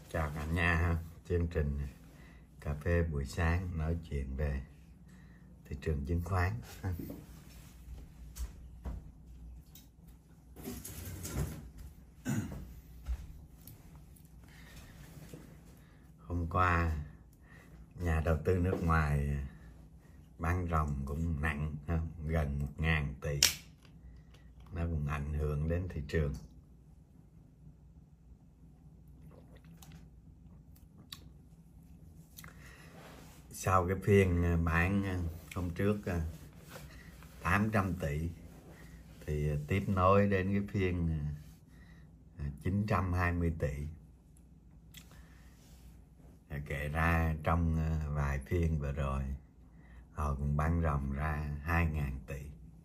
Chào cả nhà ha. Chương trình cà phê buổi sáng nói chuyện về thị trường chứng khoán. Hôm qua nhà đầu tư nước ngoài bán ròng cũng nặng, gần 1.000 tỷ. Nó cũng ảnh hưởng đến thị trường. Sau cái phiên bán hôm trước 800 tỷ thì tiếp nối đến cái phiên 920 tỷ. Kể ra trong vài phiên vừa rồi họ cũng bán ròng ra 2.000 tỷ.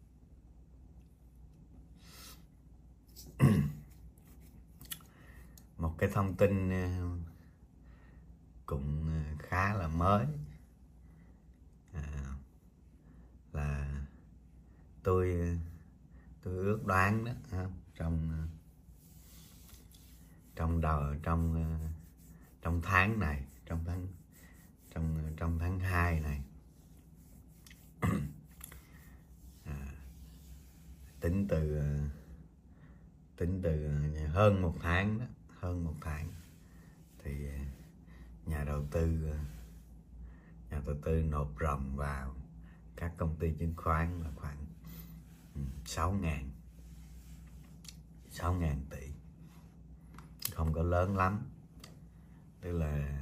Một cái thông tin cũng khá là mới là tôi ước đoán đó, trong tháng này, trong tháng 2 này, tính từ hơn một tháng thì nhà đầu tư nộp ròng vào các công ty chứng khoán là khoảng 6.000 tỷ, không có lớn lắm, tức là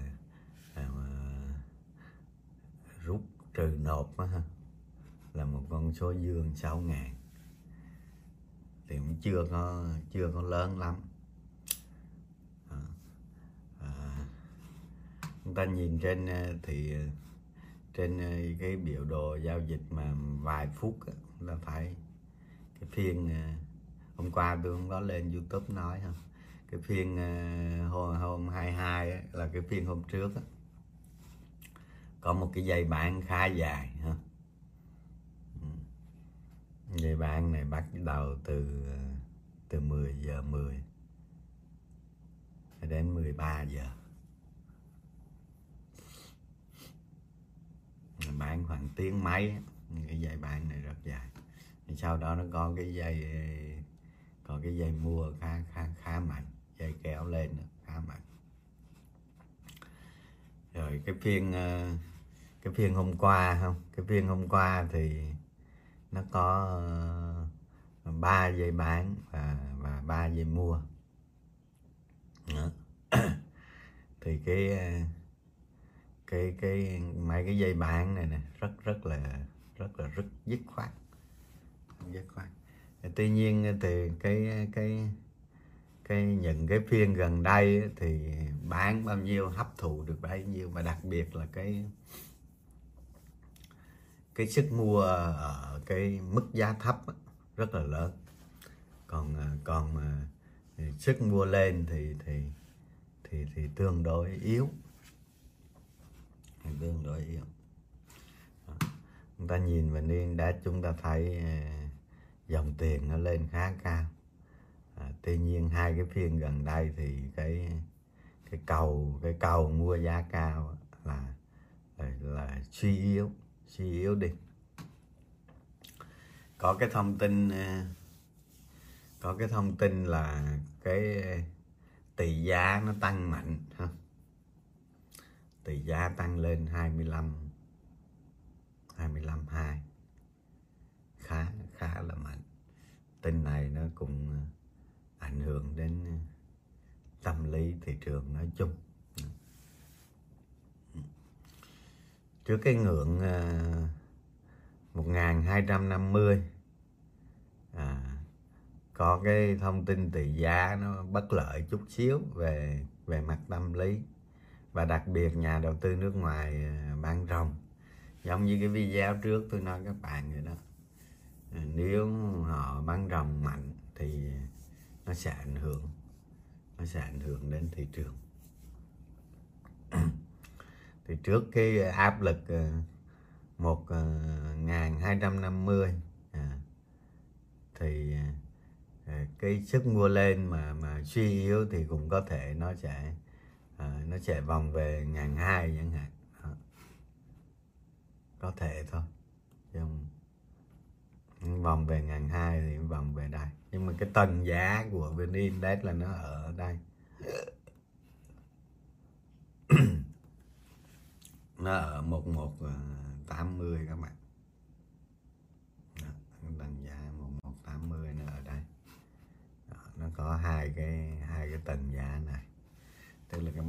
rút trừ nộp là một con số dương 6.000 thì cũng chưa có lớn lắm. Chúng ta nhìn trên cái biểu đồ giao dịch mà vài phút là phải cái phiên hôm qua tôi không có lên YouTube nói không, cái phiên hôm 22 là cái phiên hôm trước có một cái dây bán khá dài dây bán này bắt đầu từ 10 giờ 10 đến 13 giờ, bán khoảng tiếng mấy. Cái dây bán này rất dài. Thì sau đó nó có cái dây mua khá mạnh, dây kéo lên khá mạnh. Rồi cái phiên hôm qua thì nó có 3 dây bán và 3 dây mua. Thì mấy cái dây bán này nè rất là dứt khoát. Tuy nhiên thì những cái phiên gần đây thì bán bao nhiêu hấp thụ được bấy nhiêu, và đặc biệt là cái sức mua ở cái mức giá thấp rất là lớn, còn mà sức mua lên thì tương đối yếu. Chúng ta nhìn vào niên đã chúng ta thấy dòng tiền nó lên khá cao. Tuy nhiên hai cái phiên gần đây thì cái cầu mua giá cao là suy yếu đi. Có cái thông tin là cái tỷ giá nó tăng mạnh ha. Tỷ giá tăng lên 25.2, khá là mạnh. Tin này nó cũng ảnh hưởng đến tâm lý thị trường nói chung. Trước cái ngưỡng 1.250 có cái thông tin tỷ giá nó bất lợi chút xíu về mặt tâm lý, và đặc biệt nhà đầu tư nước ngoài bán ròng. Giống như cái video trước tôi nói các bạn vậy đó, nếu họ bán ròng mạnh thì nó sẽ ảnh hưởng đến thị trường. Thì trước cái áp lực 1.250 thì cái sức mua lên mà suy yếu thì cũng có thể nó sẽ nó sẽ vòng về 1.200 chẳng hạn. Có thể thôi, nhưng vòng về 1.200 thì vòng về đây, nhưng mà cái tầng giá của VN Index là nó ở đây. Nó ở 1180 các bạn. Đó, tầng giá 1180 nó ở đây. Đó, nó có hai cái tầng giá này, tức là các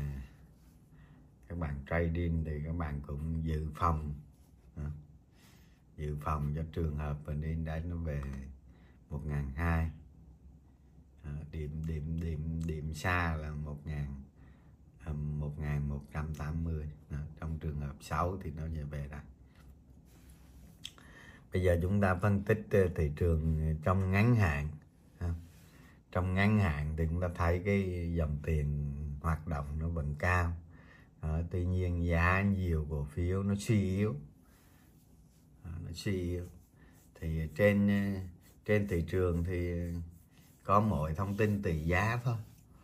bạn trading thì các bạn cũng dự phòng. Đó. Dự phòng cho trường hợp VN Index nó về 1.200. Điểm xa là 1180. Trong trường hợp xấu thì nó sẽ về đây. Bây giờ chúng ta phân tích thị trường trong ngắn hạn. Trong ngắn hạn thì chúng ta thấy cái dòng tiền hoạt động nó vẫn cao. Tuy nhiên giá nhiều cổ phiếu nó suy yếu. Thì trên thị trường thì có mỗi thông tin tỷ giá thôi,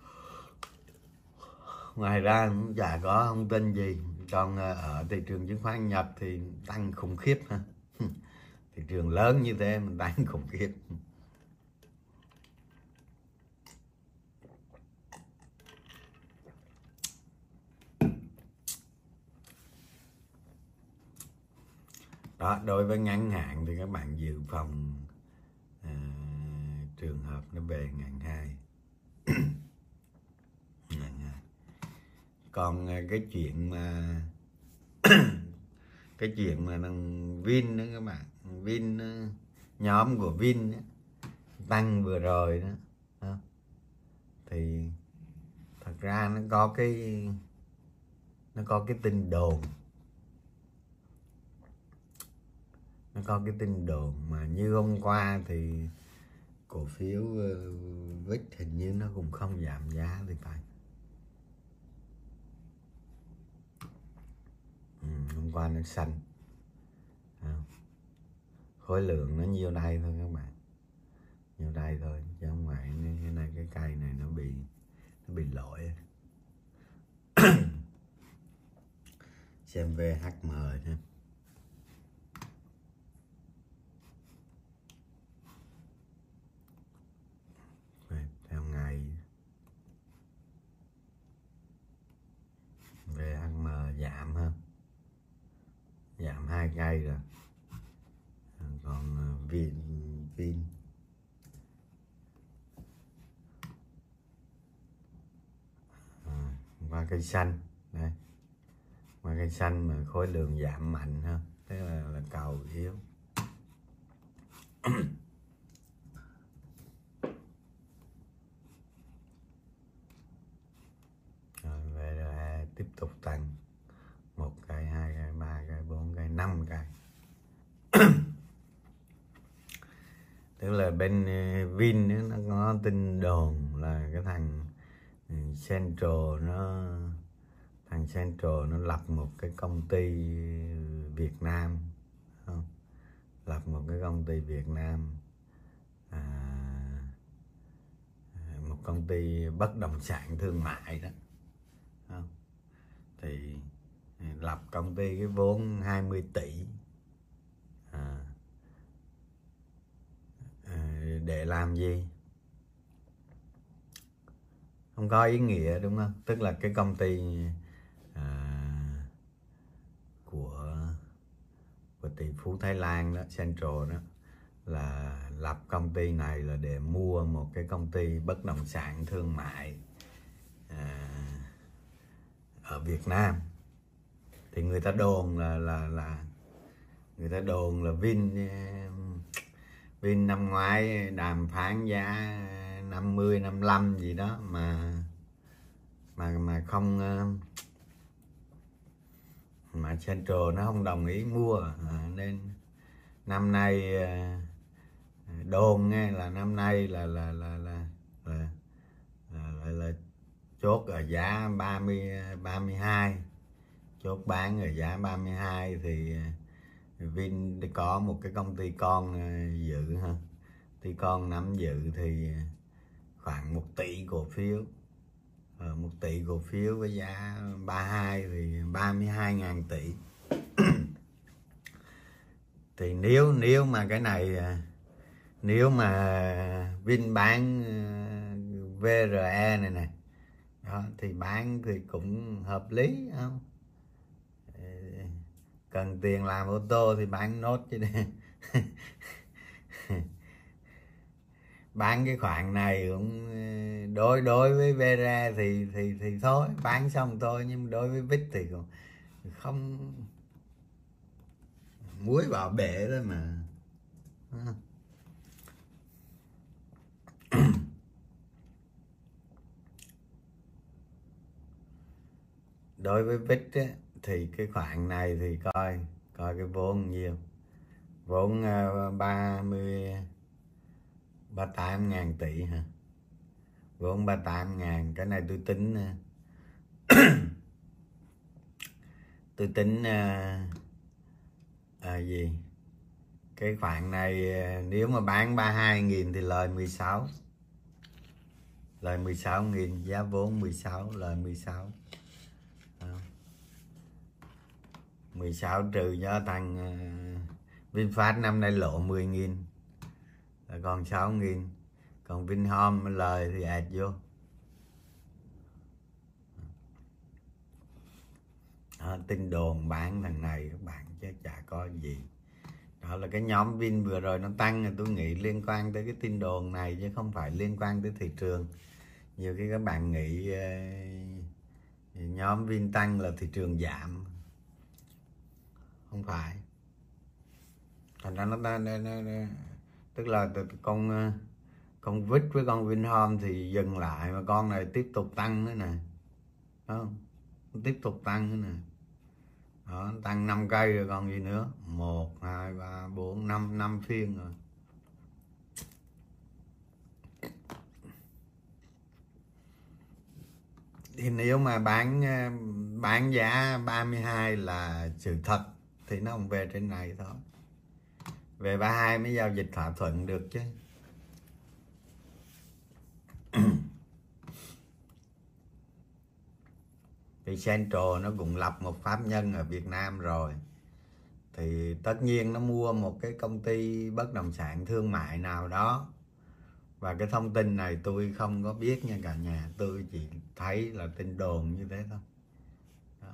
ngoài ra cũng chả có thông tin gì. Còn ở thị trường chứng khoán Nhật thì tăng khủng khiếp ha. Thị trường lớn như thế mình tăng khủng khiếp. Đó, đối với ngắn hạn thì các bạn dự phòng trường hợp nó về 1.200. Còn cái chuyện mà thằng Vin đó các bạn, Vin nhóm của Vin đó, tăng vừa rồi đó, thì thật ra nó có cái tin đồn. Nó có cái tin đồn mà như hôm qua thì cổ phiếu VIX hình như nó cũng không giảm giá thì phải. Hôm qua nó xanh. Khối lượng nó nhiêu đây thôi các bạn, nhiêu đây thôi, chứ không phải cái này cái cây này nó bị lỗi. Xem VHM nha. Theo ngày VHM giảm ha, giảm 2 cây rồi. Còn Vin qua cây xanh đây, qua cây xanh mà khối lượng giảm mạnh ha, thế là cầu yếu. Rồi về tiếp tục tăng 1 cây, 2 cây, 3 cây, 4 cây, 5 cây. Tức là bên Vin nó có tin đồn là cái thằng Central nó lập một cái công ty Việt Nam, không? Lập một cái công ty Việt Nam, một công ty bất động sản thương mại đó, không? Thì lập công ty cái vốn 20 tỷ để làm gì? Không có ý nghĩa đúng không? Tức là cái công ty của tỷ phú Thái Lan đó, Central đó, là lập công ty này là để mua một cái công ty bất động sản thương mại ở Việt Nam. Thì người ta đồn là người ta đồn là Vin năm ngoái đàm phán giá 50, 55 gì đó mà không, mà Central nó không đồng ý mua, nên năm nay đồn nghe là năm nay là chốt ở giá 32, chốt bán ở giá 32 thì Vin có một cái công ty con dự ha, công ty con nắm giữ thì khoảng 1 tỷ cổ phiếu, 1 tỷ cổ phiếu với giá 32 thì 32.000 tỷ. Thì nếu mà cái này, nếu mà Vin bán VRE này nè đó, thì bán thì cũng hợp lý không? Cần tiền làm ô tô thì bán nốt chứ đi. Bán cái khoản này cũng đối với VRE thì thôi bán xong thôi, nhưng đối với VIX thì cũng không, muối vào bể đó mà. Đối với VIX á, thì cái khoản này thì coi cái vốn nhiêu. Vốn 38.000 tỷ hả? Vốn 38.000, cái này tôi tính gì? Cái khoản này nếu mà bán 32.000 thì lời 16. Lời 16.000, giá vốn 16, lời 16. 16 trừ cho thằng VinFast năm nay lộ 10.000 là còn 6.000. Còn Vinhome lời thì ẹt vô. Tin đồn bán thằng này các bạn chứ chả có gì. Đó là cái nhóm Vin vừa rồi nó tăng là tôi nghĩ liên quan tới cái tin đồn này chứ không phải liên quan tới thị trường. Nhiều khi các bạn nghĩ nhóm Vin tăng là thị trường giảm, không phải. Thành ra nó tức là con VIX với con Vinhome thì dừng lại, mà con này tiếp tục tăng nữa nè, không? Tiếp tục tăng nữa nè. Đó, tăng 5 cây rồi còn gì nữa. 1, 2, 3, 4, 5 phiên rồi. Thì nếu mà bán giá 32 là sự thật thì nó không về trên này thôi. Về 32 mới giao dịch thỏa thuận được chứ. Thì Central nó cũng lập một pháp nhân ở Việt Nam rồi, thì tất nhiên nó mua một cái công ty bất động sản thương mại nào đó. Và cái thông tin này tôi không có biết nha cả nhà, tôi chỉ thấy là tin đồn như thế thôi. Đó.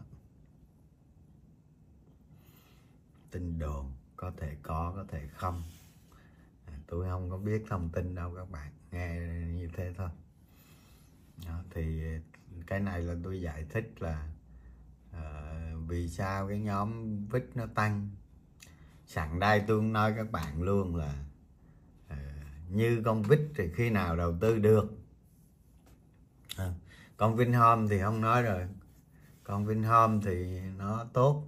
Tin đồn, có thể có thể không. Tôi không có biết thông tin đâu các bạn, nghe như thế thôi. Đó, thì cái này là tôi giải thích là vì sao cái nhóm VIX nó tăng. Sẵn đây tôi cũng nói các bạn luôn là như con VIX thì khi nào đầu tư được. Con Vinhome thì không nói rồi, con Vinhome thì nó tốt,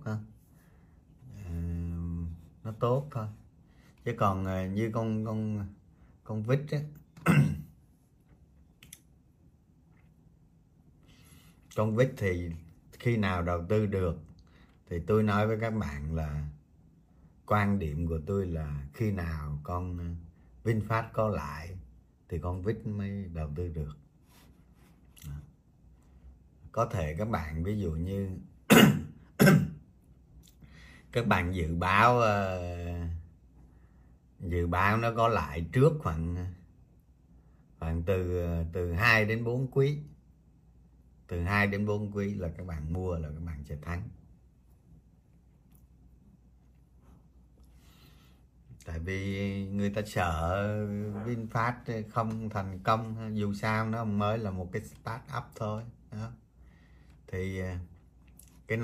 nó tốt thôi. Chứ còn như con VIX á, con VIX thì khi nào đầu tư được thì tôi nói với các bạn là quan điểm của tôi là khi nào con VinFast có lại thì con VIX mới đầu tư được. Có thể các bạn ví dụ như các bạn dự báo nó có lại trước khoảng từ 2 đến 4 quý. Từ 2 đến 4 quý là các bạn mua là các bạn sẽ thắng. Tại vì người ta sợ VinFast không thành công, dù sao nó mới là một cái start up thôi. Đó. Thì cái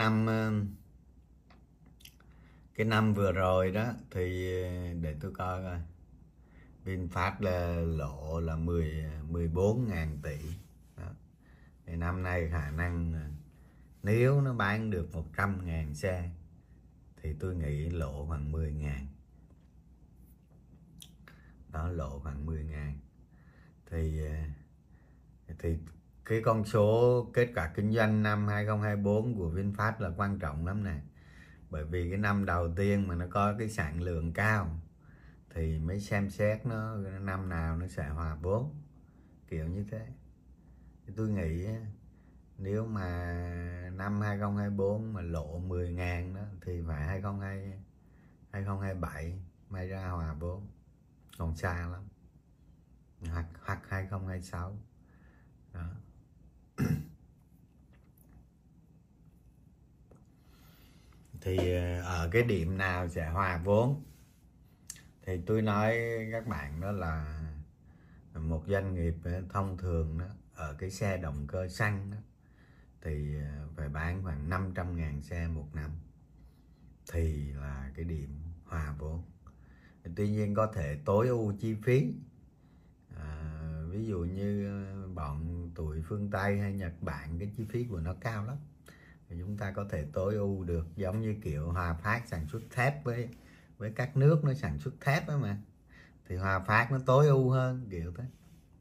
năm vừa rồi đó thì để tôi coi coi, VinFast là lộ là 14.000 tỷ. Đó. Thì năm nay khả năng nếu nó bán được 100.000 xe thì tôi nghĩ lộ khoảng 10.000. Đó, lộ khoảng 10.000. Thì cái con số kết quả kinh doanh năm 2024 của VinFast là quan trọng lắm nè. Bởi vì cái năm đầu tiên mà nó có cái sản lượng cao thì mới xem xét nó năm nào nó sẽ hòa vốn, kiểu như thế. Thì tôi nghĩ Nếu mà năm 2024 mà lộ 10.000 đó thì phải 2027 may ra hòa vốn, còn xa lắm, hoặc 2026 đó. Thì ở cái điểm nào sẽ hòa vốn thì tôi nói các bạn đó là một doanh nghiệp thông thường đó, ở cái xe động cơ xăng đó, thì phải bán khoảng 500.000 xe một năm thì là cái điểm hòa vốn. Tuy nhiên có thể tối ưu chi phí, ví dụ như bọn tụi phương Tây hay Nhật Bản cái chi phí của nó cao lắm, thì chúng ta có thể tối ưu được, giống như kiểu Hòa Phát sản xuất thép với các nước nó sản xuất thép đó mà, thì Hòa Phát nó tối ưu hơn kiểu thế.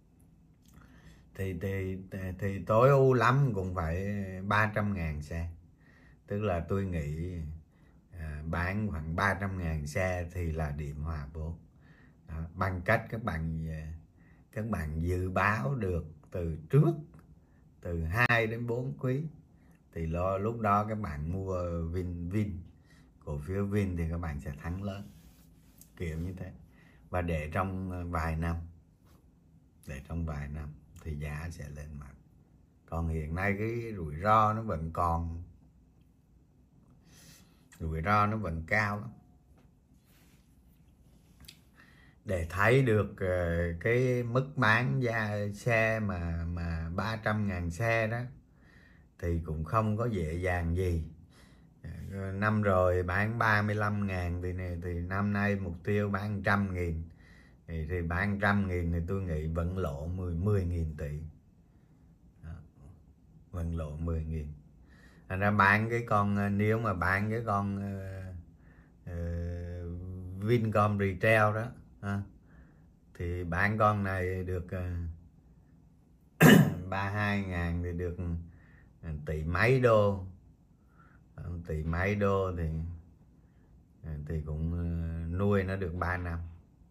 Thì tối ưu lắm cũng phải 300.000 xe, tức là tôi nghĩ bán khoảng 300.000 xe thì là điểm hòa vốn đó, bằng cách các bạn dự báo được từ trước, từ 2 đến 4 quý, thì lúc đó các bạn mua Vin cổ phiếu Vin thì các bạn sẽ thắng lớn kiểu như thế, và để trong vài năm thì giá sẽ lên mạnh. Còn hiện nay cái rủi ro nó vẫn cao lắm. Để thấy được cái mức bán giá xe mà 300.000 xe đó thì cũng không có dễ dàng gì. Năm rồi bán 35.000 thì năm nay mục tiêu bán 100.000, thì bán 100.000 thì tôi nghĩ vẫn lộ 10.000 tỷ đó, vẫn lộ 10.000. Thành ra bán cái con, nếu mà bán cái con Vincom Retail đó thì bán con này được 32.000 thì được tỷ mấy đô, thì cũng nuôi nó được 3 năm.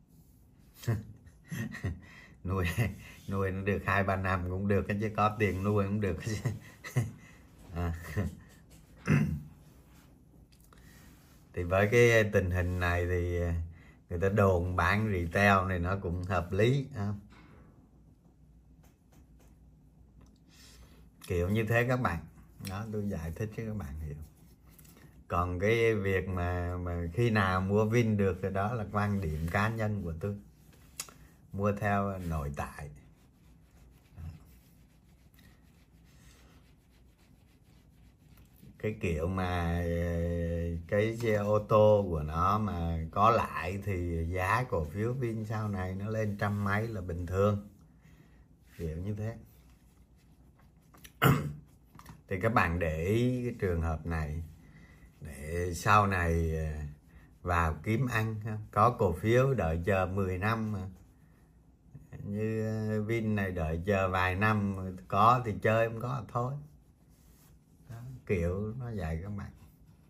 nuôi nó được 2-3 năm cũng được, chứ có tiền nuôi cũng được. Thì với cái tình hình này thì người ta đồn bán retail này nó cũng hợp lý, kiểu như thế các bạn. Đó, tôi giải thích cho các bạn hiểu. Còn cái việc mà khi nào mua Vin được thì đó là quan điểm cá nhân của tôi, mua theo nội tại. Cái kiểu mà cái xe ô tô của nó mà có lại thì giá cổ phiếu Vin sau này nó lên trăm mấy là bình thường, kiểu như thế. Thì các bạn để ý cái trường hợp này để sau này vào kiếm ăn. Có cổ phiếu đợi chờ 10 năm mà, như Vin này đợi chờ vài năm, có thì chơi, không có thì thôi đó, kiểu nó vậy các bạn.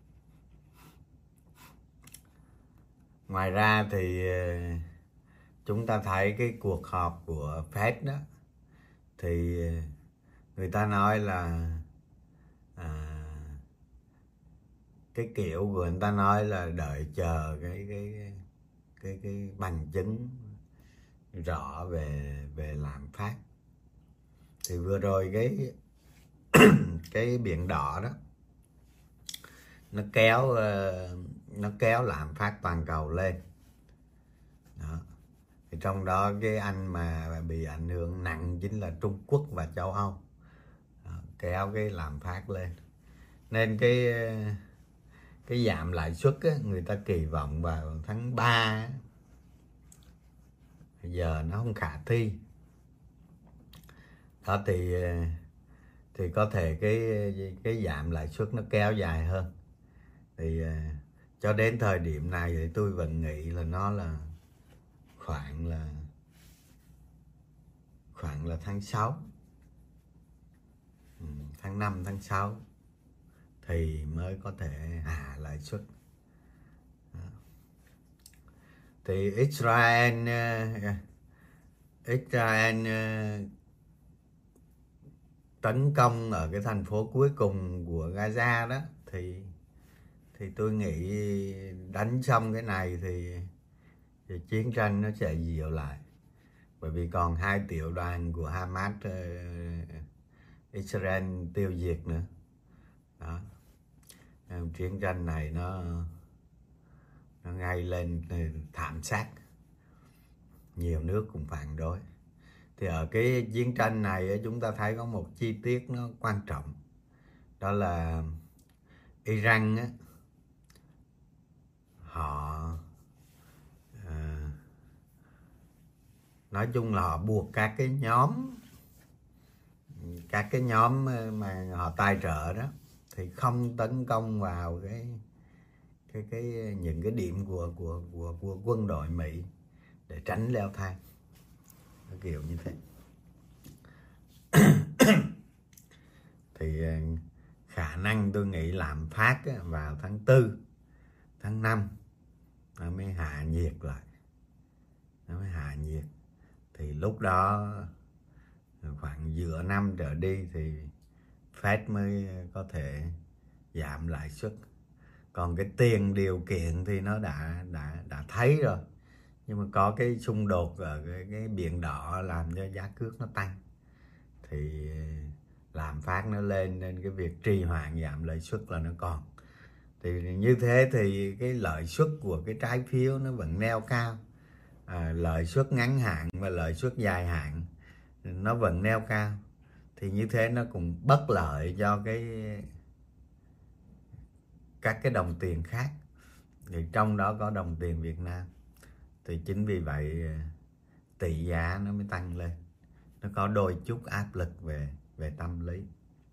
Ngoài ra thì chúng ta thấy cái cuộc họp của Fed đó, thì người ta nói là cái kiểu của người ta nói là đợi chờ cái bằng chứng rõ về lạm phát. Thì vừa rồi cái biển đỏ đó nó kéo lạm phát toàn cầu lên đó. Thì trong đó cái anh mà bị ảnh hưởng nặng chính là Trung Quốc và châu Âu đó, kéo cái lạm phát lên. Nên cái giảm lãi suất á, người ta kỳ vọng vào tháng 3 giờ nó không khả thi đó, thì có thể cái giảm lãi suất nó kéo dài hơn. Thì cho đến thời điểm này thì tôi vẫn nghĩ là nó là khoảng là tháng 6, tháng 5, tháng 6 thì mới có thể hạ lãi suất. Thì Israel tấn công ở cái thành phố cuối cùng của Gaza đó, thì tôi nghĩ đánh xong cái này thì chiến tranh nó sẽ dịu lại, bởi vì còn 2 tiểu đoàn của Hamas Israel tiêu diệt nữa đó. Chiến tranh này nó gây lên thảm sát, nhiều nước cũng phản đối. Thì ở cái chiến tranh này chúng ta thấy có một chi tiết nó quan trọng, đó là Iran á, họ nói chung là họ buộc các cái nhóm mà họ tài trợ đó thì không tấn công vào những cái điểm của quân đội Mỹ để tránh leo thang, kiểu như thế. Thì khả năng tôi nghĩ lạm phát vào tháng 4, tháng 5 nó mới hạ nhiệt lại, thì lúc đó khoảng giữa năm trở đi thì Fed mới có thể giảm lãi suất. Còn cái tiền điều kiện thì nó đã thấy rồi, nhưng mà có cái xung đột ở cái Biển Đỏ làm cho giá cước nó tăng, thì lạm phát nó lên, nên cái việc trì hoãn giảm lãi suất là nó còn. Thì như thế thì cái lợi suất của cái trái phiếu nó vẫn neo cao, lợi suất ngắn hạn và lợi suất dài hạn nó vẫn neo cao, thì như thế nó cũng bất lợi cho các cái đồng tiền khác, thì trong đó có đồng tiền Việt Nam. Thì chính vì vậy tỷ giá nó mới tăng lên, nó có đôi chút áp lực về tâm lý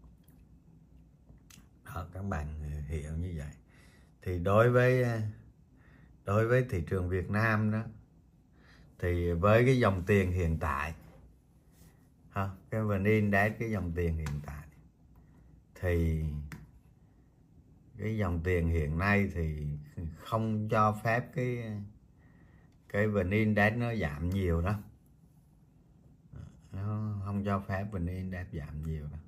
đó, các bạn hiểu như vậy. Thì đối với thị trường Việt Nam đó, thì với cái dòng tiền hiện tại cái VN Index, cái dòng tiền hiện tại, thì cái dòng tiền hiện nay thì không cho phép cái VN Index nó giảm nhiều đó, nó không cho phép VN Index giảm nhiều đó.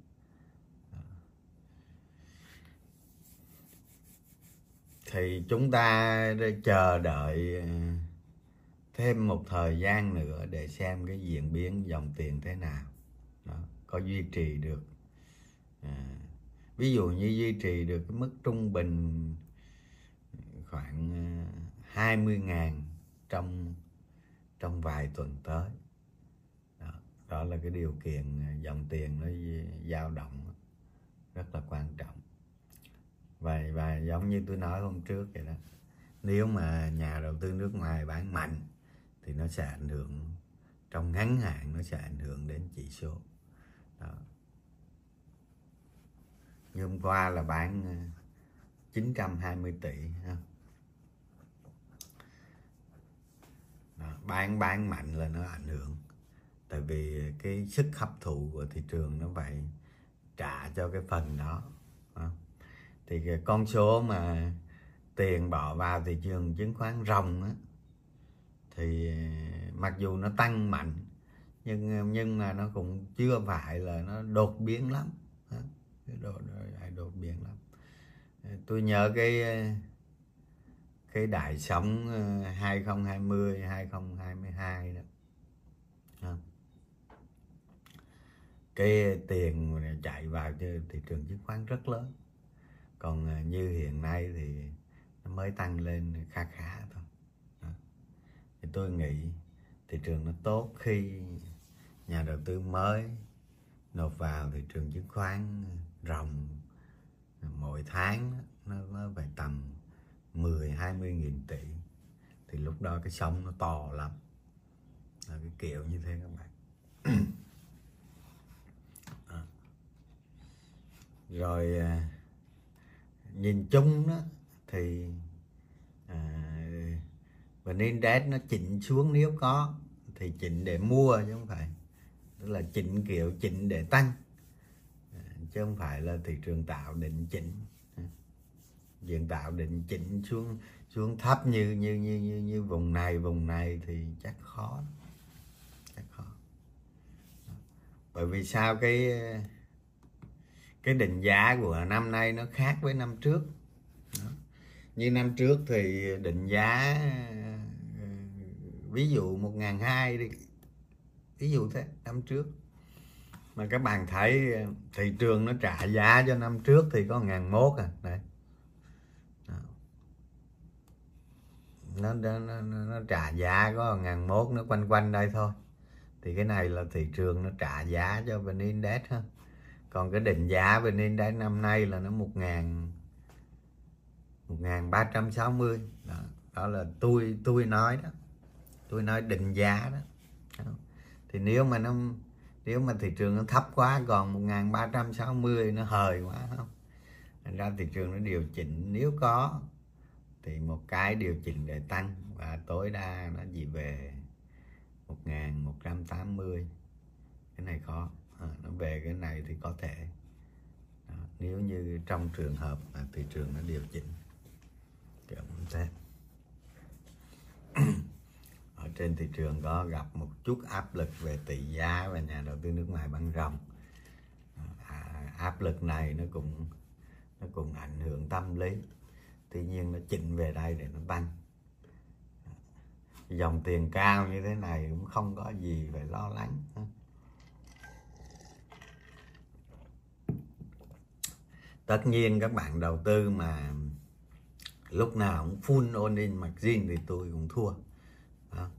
Thì chúng ta chờ đợi thêm một thời gian nữa để xem cái diễn biến dòng tiền thế nào đó, có duy trì được ví dụ như duy trì được cái mức trung bình khoảng 20.000 trong vài tuần tới đó là cái điều kiện dòng tiền nó dao động rất là quan trọng. Và giống như tôi nói hôm trước vậy đó, nếu mà nhà đầu tư nước ngoài bán mạnh thì nó sẽ ảnh hưởng, trong ngắn hạn nó sẽ ảnh hưởng đến chỉ số đó. Như hôm qua là bán 920 tỷ đó, bán mạnh là nó ảnh hưởng, tại vì cái sức hấp thụ của thị trường nó phải trả cho cái phần đó. Thì cái con số mà tiền bỏ vào thị trường chứng khoán ròng á, thì mặc dù nó tăng mạnh nhưng mà nó cũng chưa phải là nó đột biến lắm, đột biến lắm. Tôi nhớ cái đại sóng 2020 2022 đó, cái tiền chạy vào thị trường chứng khoán rất lớn. Còn như hiện nay thì nó mới tăng lên khá thôi đó. Thì tôi nghĩ thị trường nó tốt khi nhà đầu tư mới nộp vào thị trường chứng khoán ròng mỗi tháng nó phải tầm 10-20 nghìn tỷ, thì lúc đó cái sóng nó to lắm, là cái kiểu như thế các bạn. Rồi nhìn chung đó thì VN Index nó chỉnh xuống, nếu có thì chỉnh để mua chứ không phải, tức là chỉnh kiểu chỉnh để tăng, chứ không phải là thị trường tạo định chỉnh. Diện tạo định chỉnh xuống thấp như vùng này thì chắc khó. Bởi vì sao cái định giá của năm nay nó khác với năm trước. Đó. Như năm trước thì định giá ví dụ 1.200 đi, ví dụ thế, năm trước. Mà các bạn thấy thị trường nó trả giá cho năm trước thì có 1.100 à. Đấy. Nó trả giá có 1.100, nó quanh quanh đây thôi. Thì cái này là thị trường nó trả giá cho VN Index ha. Còn cái định giá VN Index năm nay là nó 1.360. Đó là tôi nói đó. Tôi nói định giá đó. Thì nếu mà thị trường nó thấp quá, còn 1.360 nó hời quá không. Thành ra thị trường nó điều chỉnh, nếu có thì một cái điều chỉnh để tăng, và tối đa nó chỉ về 1.180. Cái này khó. Nó về cái này thì có thể. Đó, nếu như trong trường hợp mà thị trường nó điều chỉnh kiểu như thế. Ở trên thị trường có gặp một chút áp lực về tỷ giá và nhà đầu tư nước ngoài bán ròng. Áp lực này nó cũng ảnh hưởng tâm lý. Tuy nhiên nó chỉnh về đây để nó tăng. Dòng tiền cao như thế này cũng không có gì phải lo lắng. Tất nhiên các bạn đầu tư mà lúc nào cũng full all in margin thì tôi cũng thua. Đó.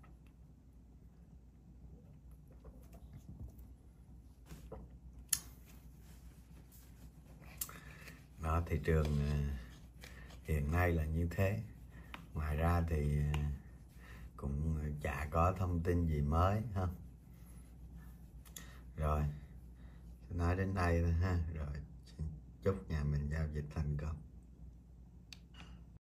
Đó, thị trường hiện nay là như thế. Ngoài ra thì cũng chả có thông tin gì mới ha. Rồi, nói đến đây thôi ha. Rồi, chúc nhà mình giao dịch thành công.